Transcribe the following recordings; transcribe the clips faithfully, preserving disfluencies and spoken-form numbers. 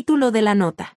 Título de la nota: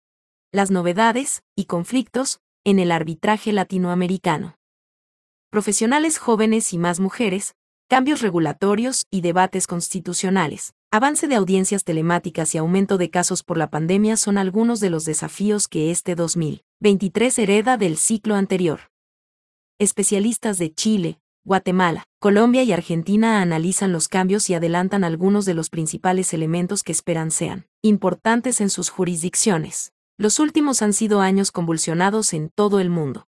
Las novedades y conflictos en el arbitraje latinoamericano. Profesionales jóvenes y más mujeres, cambios regulatorios y debates constitucionales, avance de audiencias telemáticas y aumento de casos por la pandemia son algunos de los desafíos que este dos mil veintitrés hereda del ciclo anterior. Especialistas de Chile, Guatemala, Colombia y Argentina analizan los cambios y adelantan algunos de los principales elementos que esperan sean importantes en sus jurisdicciones. Los últimos han sido años convulsionados en todo el mundo.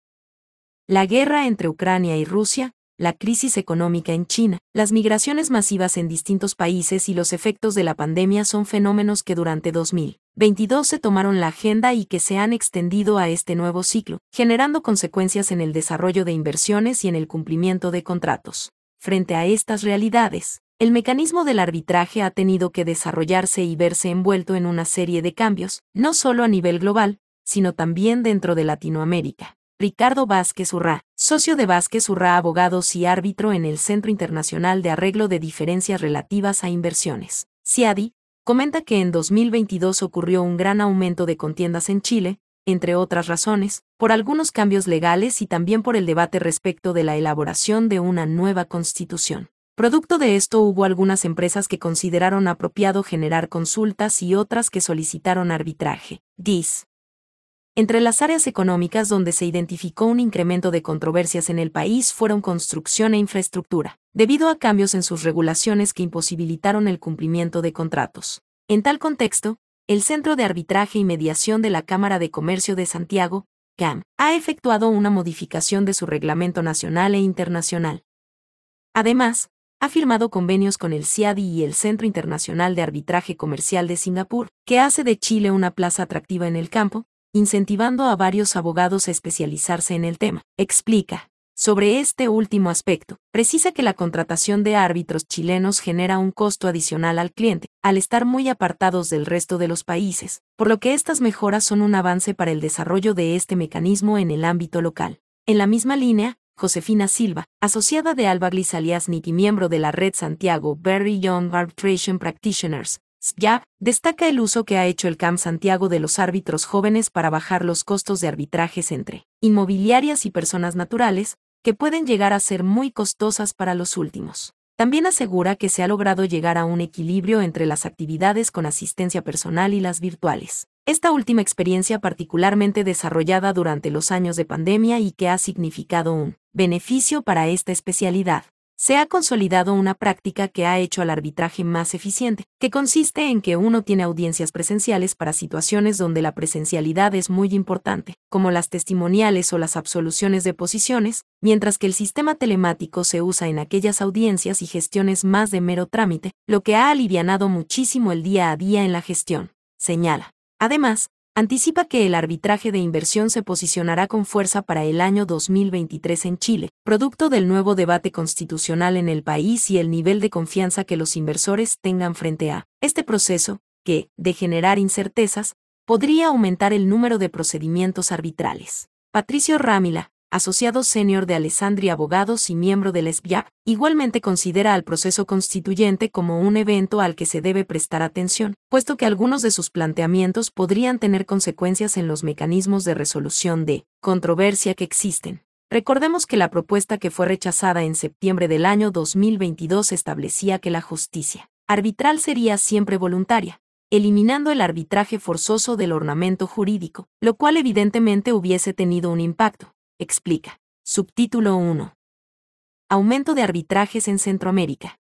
La guerra entre Ucrania y Rusia, la crisis económica en China, las migraciones masivas en distintos países y los efectos de la pandemia son fenómenos que durante dos mil veintidós se tomaron la agenda y que se han extendido a este nuevo ciclo, generando consecuencias en el desarrollo de inversiones y en el cumplimiento de contratos. Frente a estas realidades, el mecanismo del arbitraje ha tenido que desarrollarse y verse envuelto en una serie de cambios, no solo a nivel global, sino también dentro de Latinoamérica. Ricardo Vázquez Urrá, socio de Vázquez Urrá Abogados y árbitro en el Centro Internacional de Arreglo de Diferencias Relativas a Inversiones, CIADI, comenta que en dos mil veintidós ocurrió un gran aumento de contiendas en Chile, entre otras razones, por algunos cambios legales y también por el debate respecto de la elaboración de una nueva constitución. Producto de esto hubo algunas empresas que consideraron apropiado generar consultas y otras que solicitaron arbitraje. Dice: Entre las áreas económicas donde se identificó un incremento de controversias en el país fueron construcción e infraestructura, debido a cambios en sus regulaciones que imposibilitaron el cumplimiento de contratos. En tal contexto, el Centro de Arbitraje y Mediación de la Cámara de Comercio de Santiago, C A M, ha efectuado una modificación de su reglamento nacional e internacional. Además, ha firmado convenios con el CIADI y el Centro Internacional de Arbitraje Comercial de Singapur, que hace de Chile una plaza atractiva en el campo, incentivando a varios abogados a especializarse en el tema. Explica. Sobre este último aspecto, precisa que la contratación de árbitros chilenos genera un costo adicional al cliente, al estar muy apartados del resto de los países, por lo que estas mejoras son un avance para el desarrollo de este mecanismo en el ámbito local. En la misma línea, Josefina Silva, asociada de Alba Glisaliasnik y miembro de la red Santiago Very Young Arbitration Practitioners, S Y A P, destaca el uso que ha hecho el C A M Santiago de los árbitros jóvenes para bajar los costos de arbitrajes entre inmobiliarias y personas naturales, que pueden llegar a ser muy costosas para los últimos. También asegura que se ha logrado llegar a un equilibrio entre las actividades con asistencia personal y las virtuales. Esta última experiencia particularmente desarrollada durante los años de pandemia y que ha significado un beneficio para esta especialidad. Se ha consolidado una práctica que ha hecho al arbitraje más eficiente, que consiste en que uno tiene audiencias presenciales para situaciones donde la presencialidad es muy importante, como las testimoniales o las absoluciones de posiciones, mientras que el sistema telemático se usa en aquellas audiencias y gestiones más de mero trámite, lo que ha alivianado muchísimo el día a día en la gestión, señala. Además, anticipa que el arbitraje de inversión se posicionará con fuerza para el año dos mil veintitrés en Chile, producto del nuevo debate constitucional en el país y el nivel de confianza que los inversores tengan frente a este proceso, que, de generar incertezas, podría aumentar el número de procedimientos arbitrales. Patricio Rámila, asociado senior de Alessandri Abogados y miembro del S B I A P, igualmente considera al proceso constituyente como un evento al que se debe prestar atención, puesto que algunos de sus planteamientos podrían tener consecuencias en los mecanismos de resolución de controversia que existen. Recordemos que la propuesta que fue rechazada en septiembre del año dos mil veintidós establecía que la justicia arbitral sería siempre voluntaria, eliminando el arbitraje forzoso del ornamento jurídico, lo cual evidentemente hubiese tenido un impacto. Explica. Subtítulo uno. Aumento de arbitrajes en Centroamérica.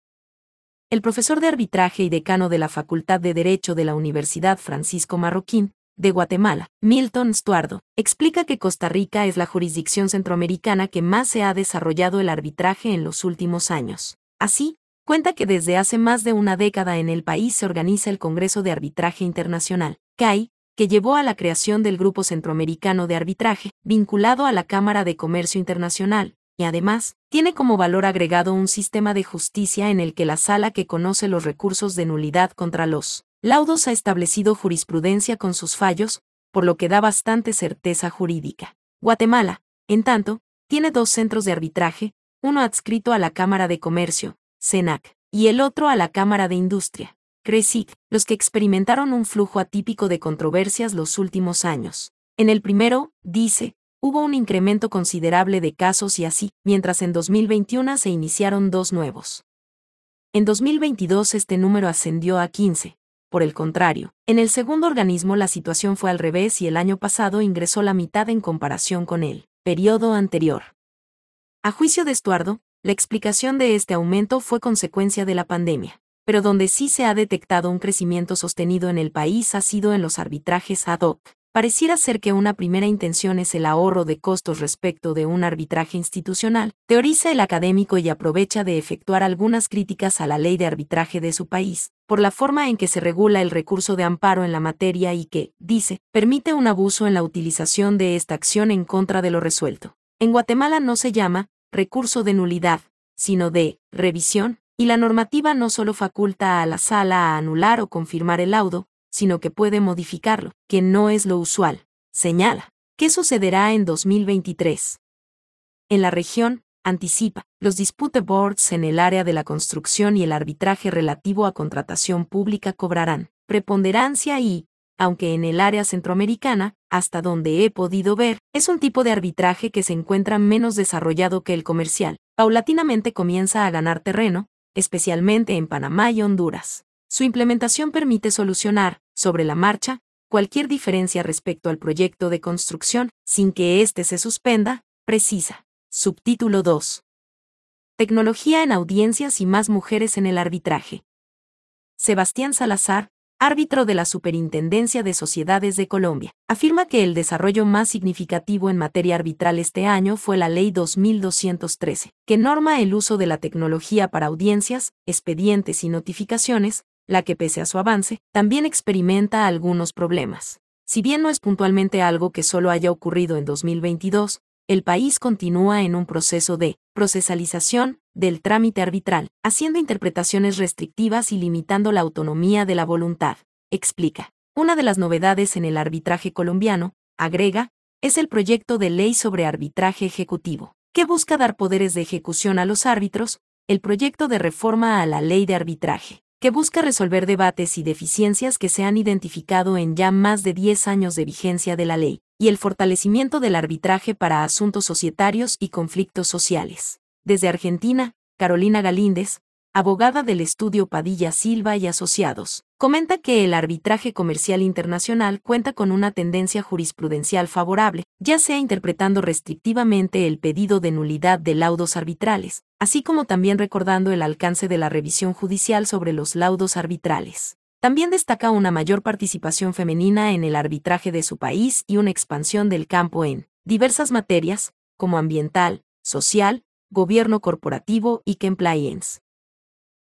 El profesor de arbitraje y decano de la Facultad de Derecho de la Universidad Francisco Marroquín, de Guatemala, Milton Stuardo, explica que Costa Rica es la jurisdicción centroamericana que más se ha desarrollado el arbitraje en los últimos años. Así, cuenta que desde hace más de una década en el país se organiza el Congreso de Arbitraje Internacional, C A I, que llevó a la creación del Grupo Centroamericano de Arbitraje, vinculado a la Cámara de Comercio Internacional, y además, tiene como valor agregado un sistema de justicia en el que la sala que conoce los recursos de nulidad contra los laudos ha establecido jurisprudencia con sus fallos, por lo que da bastante certeza jurídica. Guatemala, en tanto, tiene dos centros de arbitraje, uno adscrito a la Cámara de Comercio, C E N A C, y el otro a la Cámara de Industria. CRESIC, los que experimentaron un flujo atípico de controversias los últimos años. En el primero, dice, hubo un incremento considerable de casos y así, mientras en dos mil veintiuno se iniciaron dos nuevos. En dos mil veintidós este número ascendió a quince. Por el contrario, en el segundo organismo la situación fue al revés y el año pasado ingresó la mitad en comparación con el periodo anterior. A juicio de Estuardo, la explicación de este aumento fue consecuencia de la pandemia, pero donde sí se ha detectado un crecimiento sostenido en el país ha sido en los arbitrajes ad hoc. Pareciera ser que una primera intención es el ahorro de costos respecto de un arbitraje institucional, teoriza el académico y aprovecha de efectuar algunas críticas a la ley de arbitraje de su país, por la forma en que se regula el recurso de amparo en la materia y que, dice, permite un abuso en la utilización de esta acción en contra de lo resuelto. En Guatemala no se llama recurso de nulidad, sino de revisión, y la normativa no solo faculta a la sala a anular o confirmar el laudo, sino que puede modificarlo, que no es lo usual. Señala. ¿Qué sucederá en dos mil veintitrés? En la región, anticipa, los dispute boards en el área de la construcción y el arbitraje relativo a contratación pública cobrarán preponderancia y, aunque en el área centroamericana, hasta donde he podido ver, es un tipo de arbitraje que se encuentra menos desarrollado que el comercial, paulatinamente comienza a ganar terreno, especialmente en Panamá y Honduras. Su implementación permite solucionar, sobre la marcha, cualquier diferencia respecto al proyecto de construcción, sin que éste se suspenda, precisa. Subtítulo dos. Tecnología en audiencias y más mujeres en el arbitraje. Sebastián Salazar, árbitro de la Superintendencia de Sociedades de Colombia, afirma que el desarrollo más significativo en materia arbitral este año fue la Ley dos mil doscientos trece, que norma el uso de la tecnología para audiencias, expedientes y notificaciones, la que pese a su avance, también experimenta algunos problemas. Si bien no es puntualmente algo que solo haya ocurrido en dos mil veintidós, el país continúa en un proceso de procesalización del trámite arbitral, haciendo interpretaciones restrictivas y limitando la autonomía de la voluntad. Explica. Una de las novedades en el arbitraje colombiano, agrega, es el proyecto de ley sobre arbitraje ejecutivo, que busca dar poderes de ejecución a los árbitros, el proyecto de reforma a la ley de arbitraje, que busca resolver debates y deficiencias que se han identificado en ya más de diez años de vigencia de la ley, y el fortalecimiento del arbitraje para asuntos societarios y conflictos sociales. Desde Argentina, Carolina Galíndez, abogada del estudio Padilla Silva y Asociados, comenta que el arbitraje comercial internacional cuenta con una tendencia jurisprudencial favorable, ya sea interpretando restrictivamente el pedido de nulidad de laudos arbitrales, así como también recordando el alcance de la revisión judicial sobre los laudos arbitrales. También destaca una mayor participación femenina en el arbitraje de su país y una expansión del campo en diversas materias, como ambiental, social, gobierno corporativo y compliance.